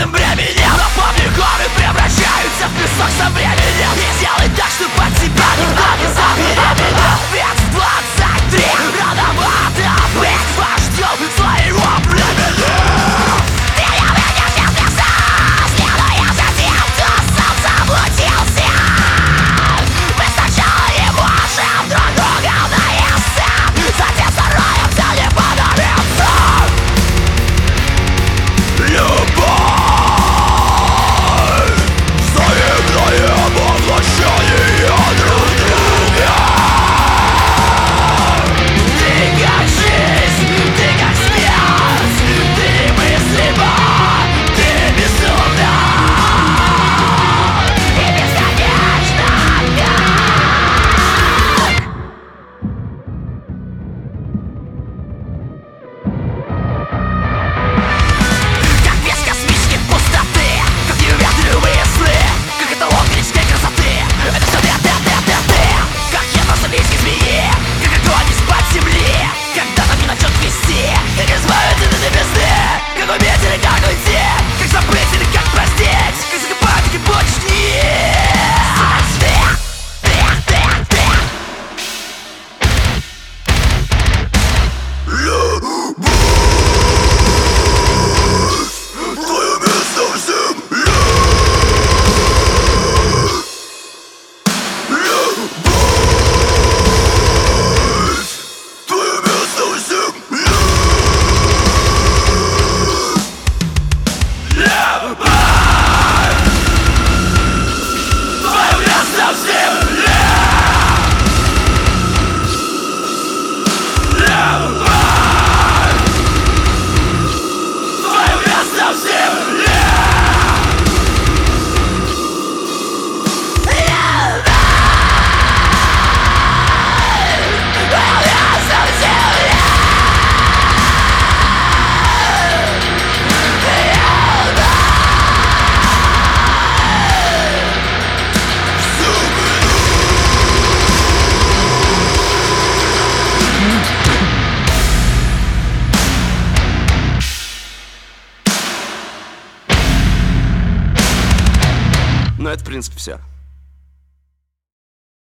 бесполезным бременем. Но помни, горы превращаются в песок со временем. И сделай так, чтобы от тебя никто не забеременел. Ведь в 23 рановато быть вождем своего племени. Ты не выйдешь из леса, следуя за тем, кто сам заблудился. Мы сначала не можем друг друга наесться, затем стараемся не подавиться. Любовь, взаимное поглощение друг друга. Ты как жизнь, ты как смерть, ты немыслима, ты безумна и бесконечно. Как без космической пустоты, как неуверенные сны, как эталон греческой красоты. Это все ты. Как я на зависке змеи, как огонь из-под земли. Когда-то не начнет вести, как избавиться от небесны. Как уметь или как уйти, как забыть или как простить, как закопать, как больше твое место в земле. Любовь, твое место в земле. Любовь, твое место в земле. Любовь, твое место в земле. Ну это в принципе все.